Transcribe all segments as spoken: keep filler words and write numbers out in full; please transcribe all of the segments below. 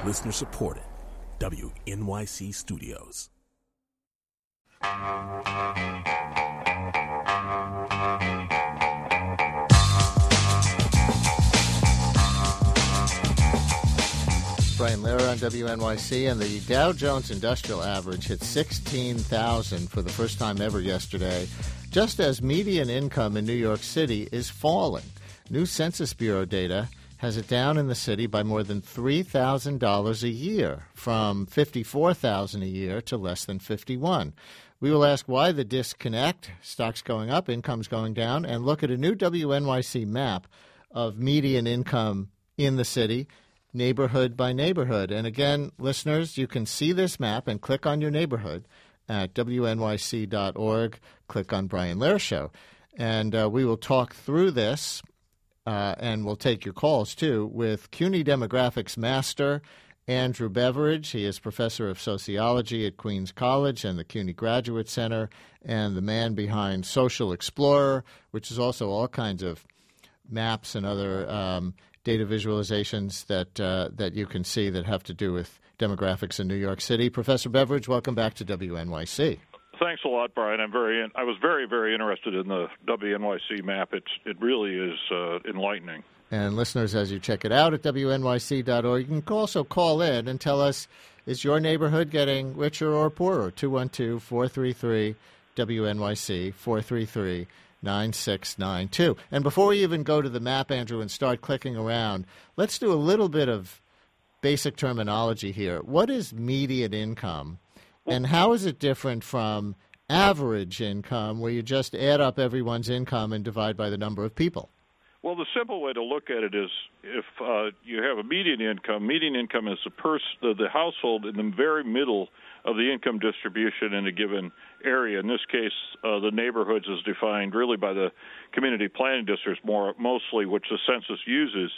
Listener supported. W N Y C Studios. Brian Lehrer on W N Y C, and the Dow Jones Industrial Average hit sixteen thousand for the first time ever yesterday, just as median income in New York City is falling. New Census Bureau data has it down in the city by more than three thousand dollars a year, from fifty-four thousand dollars a year to less than fifty-one thousand dollars. We will ask why the disconnect, stocks going up, incomes going down, and look at a new W N Y C map of median income in the city, neighborhood by neighborhood. And again, listeners, you can see this map and click on your neighborhood at W N Y C dot org. Click on Brian Lehrer Show. And uh, we will talk through this, uh, and we'll take your calls, too, with CUNY Demographics Master Andrew Beveridge. He is professor of sociology at Queens College and the CUNY Graduate Center, and the man behind Social Explorer, which is also all kinds of maps and other um, data visualizations that uh, that you can see that have to do with demographics in New York City. Professor Beveridge, welcome back to W N Y C. Thanks a lot, Brian. I'm very. In, I was very, very interested in the W N Y C map. It's it really is uh, enlightening. And listeners, as you check it out at W N Y C dot org, you can also call in and tell us, is your neighborhood getting richer or poorer? two one two, four three three, W N Y C, four three three, nine six nine two. And before we even go to the map, Andrew, and start clicking around, let's do a little bit of basic terminology here. What is median income, and how is it different from average income, where you just add up everyone's income and divide by the number of people? Well, the simple way to look at it is if uh, you have a median income, median income is the, pers- the, the household in the very middle of the income distribution in a given area. In this case, uh, the neighborhoods is defined really by the community planning districts more mostly, which the census uses.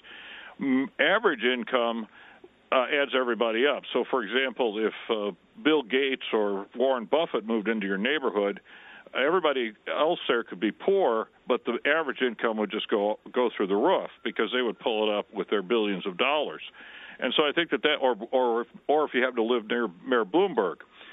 M- average income uh, adds everybody up. So, for example, if uh, Bill Gates or Warren Buffett moved into your neighborhood, everybody else there could be poor, but the average income would just go go through the roof because they would pull it up with their billions of dollars. And so I think that that, or or or if you happen to live near Mayor Bloomberg.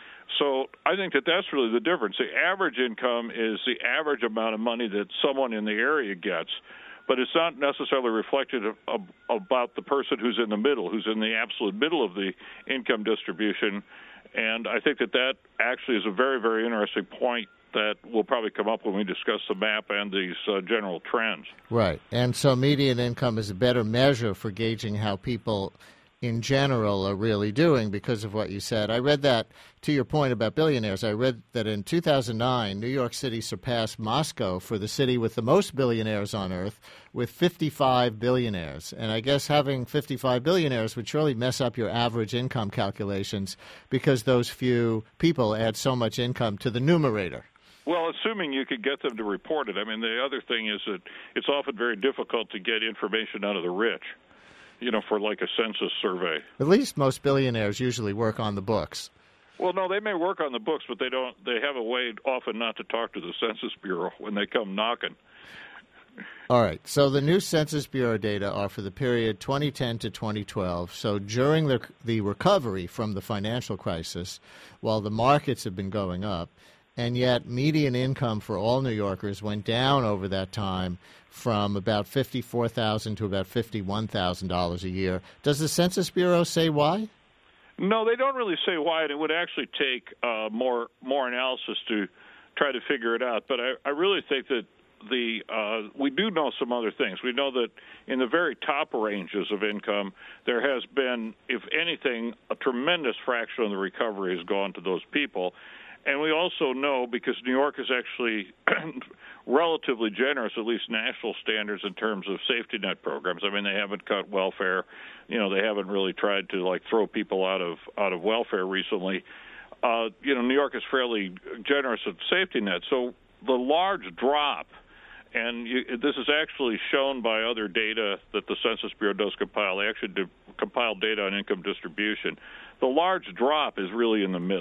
So I think that that's really the difference. The average income is the average amount of money that someone in the area gets, but it's not necessarily reflected of, of, about the person who's in the middle, who's in the absolute middle of the income distribution. And I think that that actually is a very, very interesting point that will probably come up when we discuss the map and these uh, general trends. Right. And so median income is a better measure for gauging how people in general are really doing because of what you said. I read that, to your point about billionaires, I read that in two thousand nine, New York City surpassed Moscow for the city with the most billionaires on earth, with fifty-five billionaires. And I guess having fifty-five billionaires would surely mess up your average income calculations because those few people add so much income to the numerator. Well, assuming you could get them to report it. I mean, the other thing is that it's often very difficult to get information out of the rich, you know, for like a census survey. At least most billionaires usually work on the books. Well, no, they may work on the books, but they don't. They have a way often not to talk to the Census Bureau when they come knocking. All right. So the new Census Bureau data are for the period twenty ten to twenty twelve. So during the the recovery from the financial crisis, while the markets have been going up, and yet median income for all New Yorkers went down over that time from about fifty-four thousand dollars to about fifty-one thousand dollars a year. Does the Census Bureau say why? No, they don't really say why, and it would actually take uh, more more analysis to try to figure it out. But I, I really think that the uh, we do know some other things. We know that in the very top ranges of income, there has been, if anything, a tremendous fraction of the recovery has gone to those people. And we also know, because New York is actually relatively generous, at least national standards, in terms of safety net programs. I mean, they haven't cut welfare. You know, they haven't really tried to, like, throw people out of out of welfare recently. Uh, you know, New York is fairly generous at safety net. So the large drop, and you, this is actually shown by other data that the Census Bureau does compile. They actually do compile data on income distribution. The large drop is really in the middle.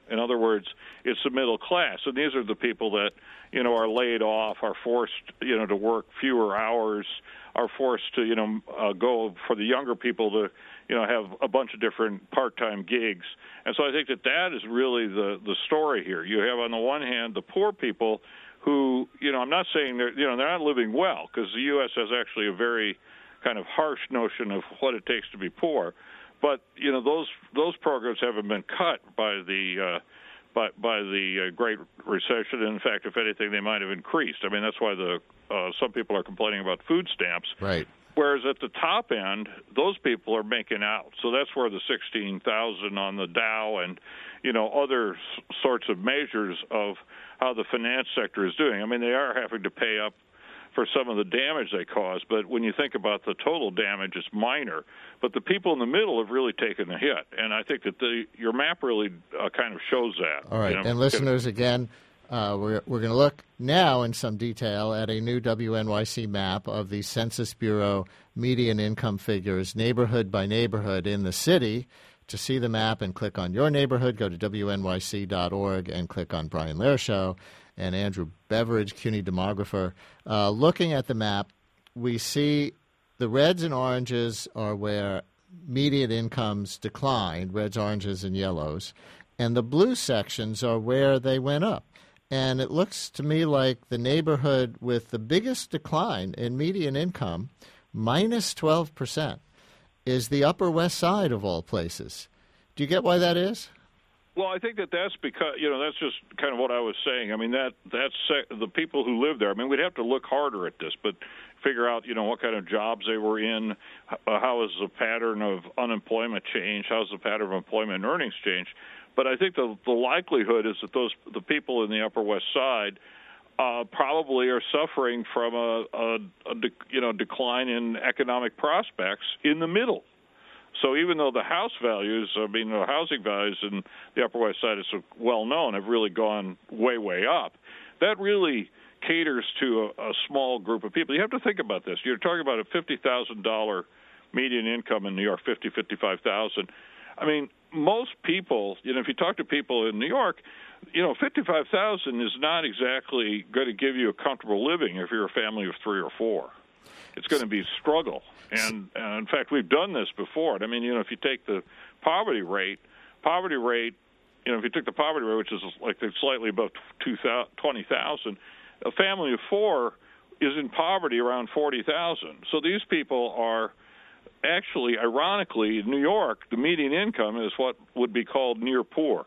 In other words, it's the middle class, and these are the people that, you know, are laid off, are forced, you know, to work fewer hours, are forced to, you know, uh, go for the younger people to, you know, have a bunch of different part-time gigs. And so I think that that is really the, the story here. You have, on the one hand, the poor people who, you know, I'm not saying they're, you know, they're not living well, because the U S has actually a very kind of harsh notion of what it takes to be poor. But, you know, those those programs haven't been cut by the uh, by, by the uh, Great Recession. In fact, if anything, they might have increased. I mean, that's why the uh, some people are complaining about food stamps. Right. Whereas at the top end, those people are making out. So that's where the sixteen thousand on the Dow and, you know, other s- sorts of measures of how the finance sector is doing. I mean, they are having to pay up for some of the damage they caused, but when you think about the total damage, it's minor. But the people in the middle have really taken the hit, and I think that the your map really uh, kind of shows that. All right, you know? and listeners, again, uh, we're, we're going to look now in some detail at a new W N Y C map of the Census Bureau median income figures, neighborhood by neighborhood in the city. To see the map and click on your neighborhood, go to W N Y C dot org and click on Brian Lehrer Show. And Andrew Beveridge, CUNY demographer. Uh, looking at the map, we see the reds and oranges are where median incomes declined, reds, oranges, and yellows. And the blue sections are where they went up. And it looks to me like the neighborhood with the biggest decline in median income, minus twelve percent, is the Upper West Side of all places. Do you get why that is? Well, I think that that's because, you know, that's just kind of what I was saying. I mean, that that's the people who live there. I mean, we'd have to look harder at this, but figure out, you know, what kind of jobs they were in, how is the pattern of unemployment change, how's the pattern of employment and earnings change. But I think the the likelihood is that those the people in the Upper West Side uh, probably are suffering from a, a, a you know decline in economic prospects in the middle. So even though the house values, I mean, the housing values in the Upper West Side is so well known, have really gone way, way up, that really caters to a, a small group of people. You have to think about this. You're talking about a fifty thousand dollars median income in New York, fifty, fifty-five thousand. I mean, most people, you know, if you talk to people in New York, you know, fifty-five thousand is not exactly going to give you a comfortable living if you're a family of three or four. It's going to be a struggle. And, uh, in fact, we've done this before. I mean, you know, if you take the poverty rate, poverty rate, you know, if you took the poverty rate, which is like slightly above twenty thousand, a family of four is in poverty around forty thousand. So these people are actually, ironically, in New York, the median income is what would be called near poor.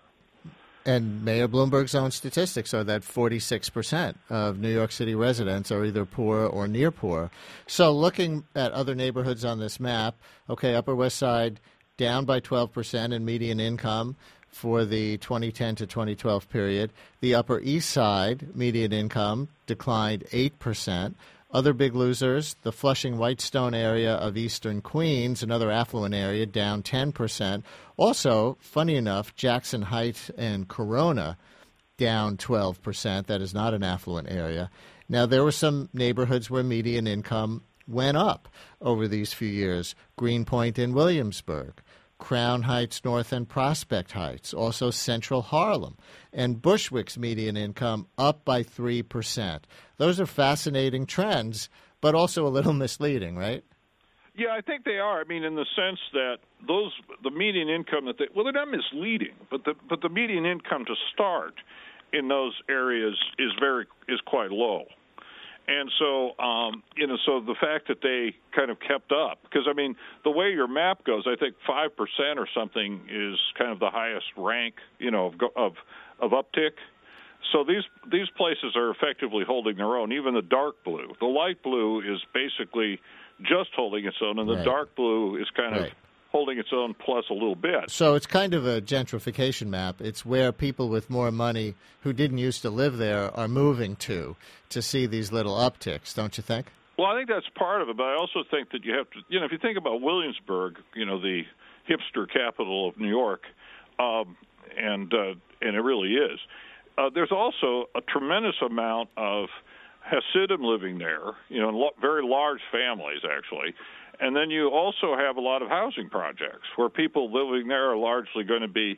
And Mayor Bloomberg's own statistics are that forty-six percent of New York City residents are either poor or near poor. So looking at other neighborhoods on this map, okay, Upper West Side down by twelve percent in median income for the twenty ten to twenty twelve period. The Upper East Side median income declined eight percent. Other big losers, the Flushing-Whitestone area of eastern Queens, another affluent area, down ten percent. Also, funny enough, Jackson Heights and Corona down twelve percent. That is not an affluent area. Now, there were some neighborhoods where median income went up over these few years. Greenpoint in Williamsburg, Crown Heights North and Prospect Heights, also Central Harlem, and Bushwick's median income up by three percent. Those are fascinating trends, but also a little misleading, right? Yeah, I think they are. I mean, in the sense that those the median income that they well, they're not misleading, but the but the median income to start in those areas is very is quite low. And so, um, you know, so the fact that they kind of kept up, because, I mean, the way your map goes, I think five percent or something is kind of the highest rank, you know, of of, of uptick. So these these places are effectively holding their own, even the dark blue. The light blue is basically just holding its own, and the right. dark blue is kind right. of holding its own plus a little bit. So it's kind of a gentrification map. It's where people with more money who didn't used to live there are moving to to see these little upticks, don't you think? Well, I think that's part of it, but I also think that you have to, you know, if you think about Williamsburg, you know, the hipster capital of New York, um, and uh, and it really is, uh, there's also a tremendous amount of Hasidim living there, you know, lo- very large families, actually. And then you also have a lot of housing projects where people living there are largely going to be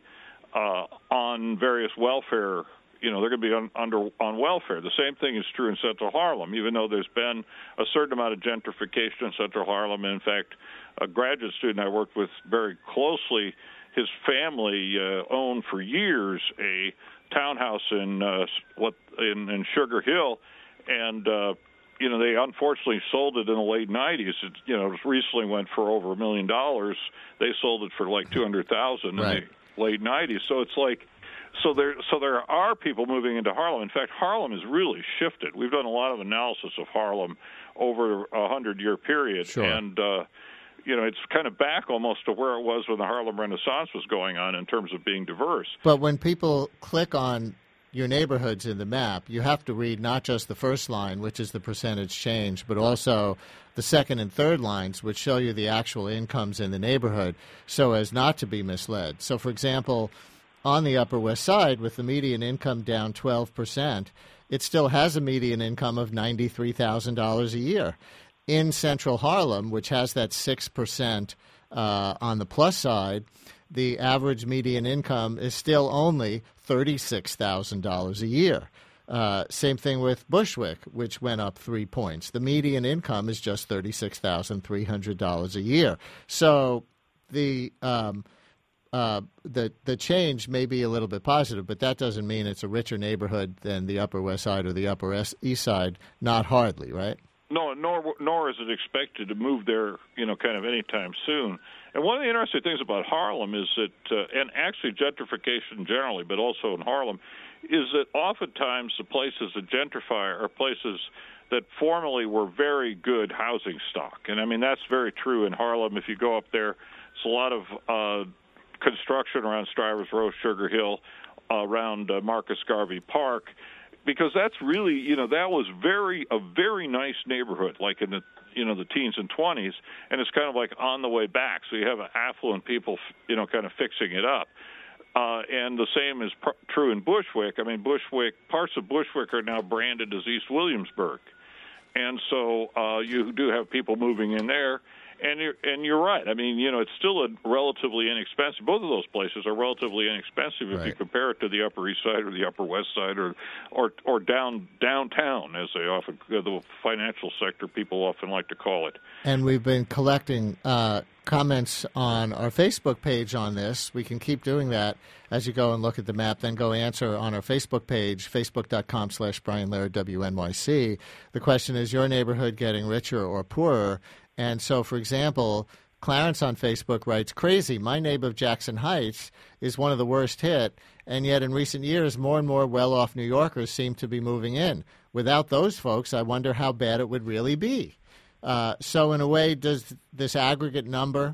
uh, on various welfare. You know, they're going to be on, under on welfare. The same thing is true in Central Harlem, even though there's been a certain amount of gentrification in Central Harlem. And in fact, a graduate student I worked with very closely, his family uh, owned for years a townhouse in uh, what in, in Sugar Hill, and uh, you know they unfortunately sold it in the late nineties. It, you know, it recently went for over a million dollars. They sold it for like two hundred thousand right. in the late nineties. So it's like. So there, so there are people moving into Harlem. In fact, Harlem has really shifted. We've done a lot of analysis of Harlem over a hundred-year period, sure. and uh, you know, it's kind of back almost to where it was when the Harlem Renaissance was going on in terms of being diverse. But when people click on your neighborhoods in the map, you have to read not just the first line, which is the percentage change, but also the second and third lines, which show you the actual incomes in the neighborhood, so as not to be misled. So, for example, on the Upper West Side, with the median income down twelve percent, it still has a median income of ninety-three thousand dollars a year. In Central Harlem, which has that six percent uh, on the plus side, the average median income is still only thirty-six thousand dollars a year. Uh, same thing with Bushwick, which went up three points. The median income is just thirty-six thousand three hundred dollars a year. So the um, Uh, the the change may be a little bit positive, but that doesn't mean it's a richer neighborhood than the Upper West Side or the Upper East Side. Not hardly, right? No, nor nor is it expected to move there, you know, kind of anytime soon. And one of the interesting things about Harlem is that, uh, and actually gentrification generally, but also in Harlem, is that oftentimes the places that gentrify are places that formerly were very good housing stock. And I mean, that's very true in Harlem. If you go up there, it's a lot of uh, construction around Stivers Row, Sugar Hill, uh, around uh, Marcus Garvey Park, because that's really, you know, that was very a very nice neighborhood, like in the, you know, the teens and twenties, and it's kind of like on the way back. So you have affluent people, you know, kind of fixing it up. Uh, and the same is pr- true in Bushwick. I mean, Bushwick, parts of Bushwick are now branded as East Williamsburg. And so uh, you do have people moving in there. And you're, and you're right. I mean, you know, it's still a relatively inexpensive. Both of those places are relatively inexpensive if right. you compare it to the Upper East Side or the Upper West Side or or, or down downtown, as they often, the financial sector people often like to call it. And we've been collecting uh, comments on our Facebook page on this. We can keep doing that as you go and look at the map. Then go answer on our Facebook page, facebook.com slash Brian Lehrer, W N Y C. The question is, your neighborhood getting richer or poorer? And so, for example, Clarence on Facebook writes, crazy, my neighborhood of Jackson Heights is one of the worst hit, and yet in recent years, more and more well-off New Yorkers seem to be moving in. Without those folks, I wonder how bad it would really be. Uh, so in a way, does this aggregate number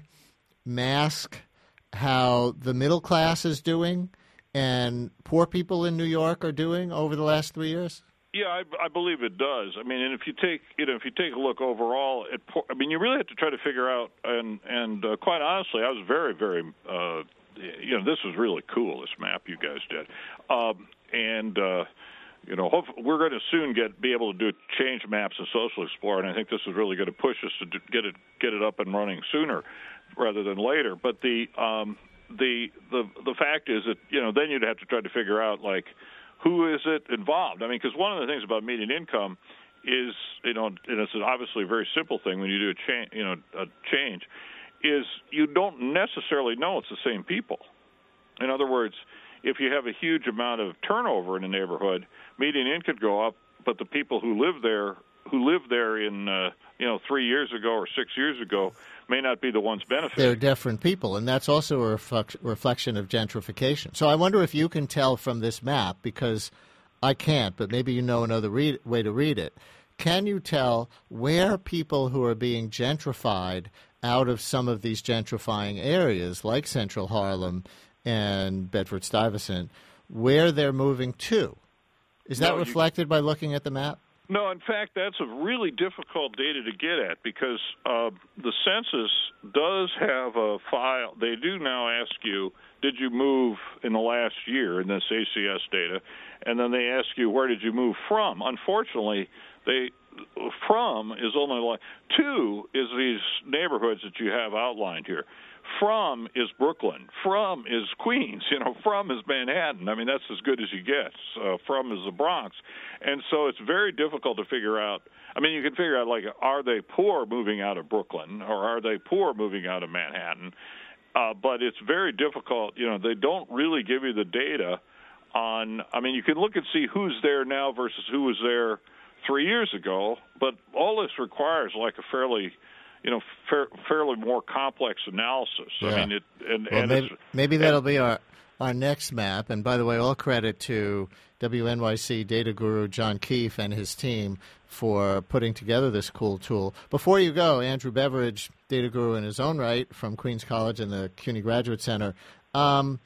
mask how the middle class is doing and poor people in New York are doing over the last three years? Yeah, I, I believe it does. I mean, and if you take, you know, if you take a look overall at, I mean, you really have to try to figure out, and and uh, quite honestly, I was very, very, uh, you know, this was really cool. This map you guys did, um, and uh, you know, hope, we're going to soon get be able to do change maps in Social Explorer, and I think this is really going to push us to do, get it get it up and running sooner rather than later. But the um, the the the fact is that, you know, then you'd have to try to figure out, like, who is it involved? I mean, because one of the things about median income is, you know, and it's obviously a very simple thing when you do a change, you know, a change, is you don't necessarily know it's the same people. In other words, if you have a huge amount of turnover in a neighborhood, median income could go up, but the people who live there, who lived there in, uh, you know, three years ago or six years ago, may not be the ones benefiting. They're different people, and that's also a reflect, reflection of gentrification. So I wonder if you can tell from this map, because I can't, but maybe you know another read, way to read it. Can you tell where people who are being gentrified out of some of these gentrifying areas, like Central Harlem and Bedford-Stuyvesant, where they're moving to? Is that no, reflected you... by looking at the map? No, in fact, that's a really difficult data to get at, because uh, the census does have a file. They do now ask you, did you move in the last year in this A C S data? And then they ask you, where did you move from? Unfortunately, they from is only like two is these neighborhoods that you have outlined here. From is Brooklyn. From is Queens. You know, from is Manhattan. I mean, that's as good as you get. Uh, from is the Bronx. And so it's very difficult to figure out. I mean, you can figure out, like, are they poor moving out of Brooklyn or are they poor moving out of Manhattan? Uh, but it's very difficult. You know, they don't really give you the data on, I mean, you can look and see who's there now versus who was there three years ago, but all this requires, like, a fairly you know, fair, fairly more complex analysis. Yeah. I mean, it, and, well, and maybe, it's, maybe that'll and, be our, our next map. And by the way, all credit to W N Y C data guru John Keefe and his team for putting together this cool tool. Before you go, Andrew Beveridge, data guru in his own right from Queens College and the CUNY Graduate Center, um,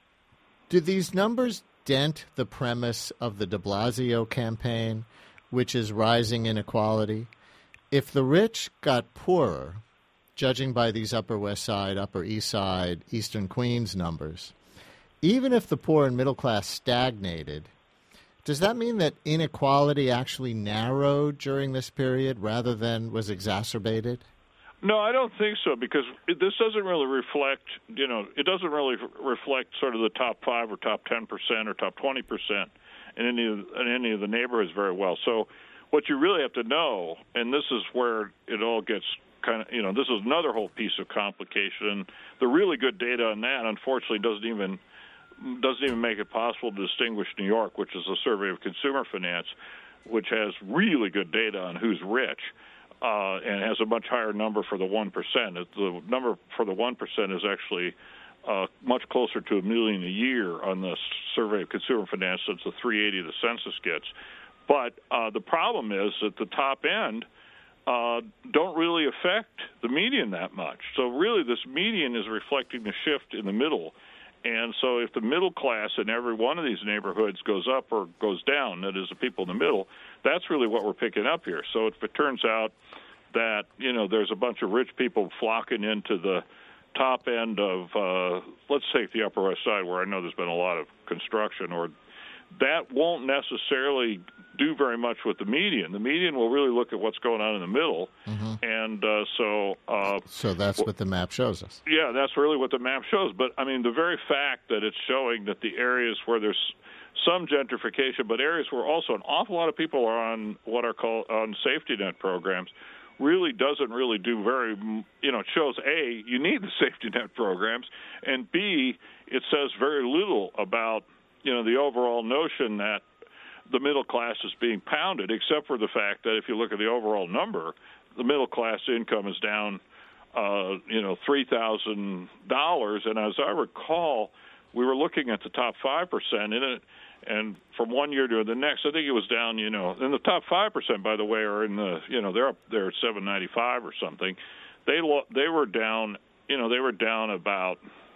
do these numbers dent the premise of the de Blasio campaign, which is rising inequality? If the rich got poorer, judging by these Upper West Side, Upper East Side, Eastern Queens numbers, even if the poor and middle class stagnated, does that mean that inequality actually narrowed during this period rather than was exacerbated? No, I don't think so, because it, this doesn't really reflect, you know, it doesn't really reflect sort of the top five or top ten percent or top twenty percent in any of, in any of the neighborhoods very well. So what you really have to know, and this is where it all gets kind of, you know, this is another whole piece of complication. The really good data on that, unfortunately, doesn't even doesn't even make it possible to distinguish New York, which is a survey of consumer finance, which has really good data on who's rich, uh, and has a much higher number for the one percent. The number for the one percent is actually uh, much closer to a million a year on the survey of consumer finance. That's the three eighty the census gets. But uh, the problem is that the top end uh, don't really affect the median that much. So really this median is reflecting the shift in the middle. And so if the middle class in every one of these neighborhoods goes up or goes down, that is the people in the middle, that's really what we're picking up here. So if it turns out that, you know, there's a bunch of rich people flocking into the top end of, uh, let's take the Upper West Side, where I know there's been a lot of construction, or that won't necessarily do very much with the median. The median will really look at what's going on in the middle, mm-hmm. and uh, so... Uh, so that's what the map shows us. Yeah, that's really what the map shows. But, I mean, the very fact that it's showing that the areas where there's some gentrification, but areas where also an awful lot of people are on what are called on safety net programs, really doesn't really do very, you know, it shows, A, you need the safety net programs, and B, it says very little about, you know, the overall notion that the middle class is being pounded, except for the fact that if you look at the overall number, the middle class income is down, uh, you know, three thousand dollars. And as I recall, we were looking at the top five percent in it, and from one year to the next, I think it was down, you know, and the top five percent, by the way, are in the, you know, they're up there at seven ninety-five or something. They lo- they were down, you know, they were down about,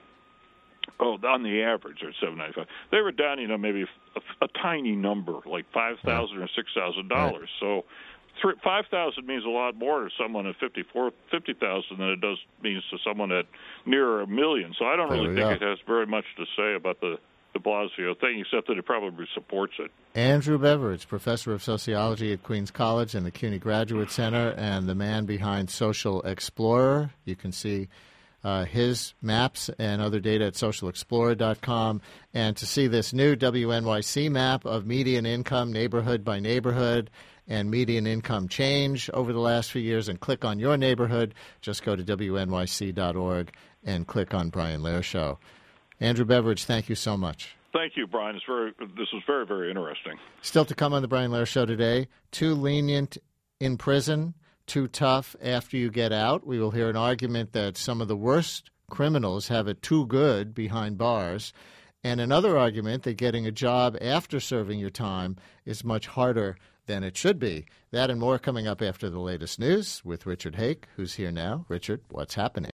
oh, on the average, they're seven ninety-five. They were down, you know, maybe a, a tiny number, like five thousand dollars or six thousand dollars. Right. So three, five thousand dollars means a lot more to someone at fifty-four, fifty thousand dollars than it does means to someone at near a million. So I don't there really think go. it has very much to say about the de Blasio thing, except that it probably supports it. Andrew Beveridge, professor of sociology at Queens College and the CUNY Graduate Center, and the man behind Social Explorer. You can see Uh, his maps and other data at social explorer dot com. And to see this new W N Y C map of median income neighborhood by neighborhood and median income change over the last few years and click on your neighborhood, just go to W N Y C dot org and click on Brian Lehrer Show. Andrew Beveridge, thank you so much. Thank you, Brian. It's very, this was very, very interesting. Still to come on the Brian Lehrer Show today, too lenient in prison, too tough after you get out. We will hear an argument that some of the worst criminals have it too good behind bars, and another argument that getting a job after serving your time is much harder than it should be. That and more coming up after the latest news with Richard Hake, who's here now. Richard, what's happening?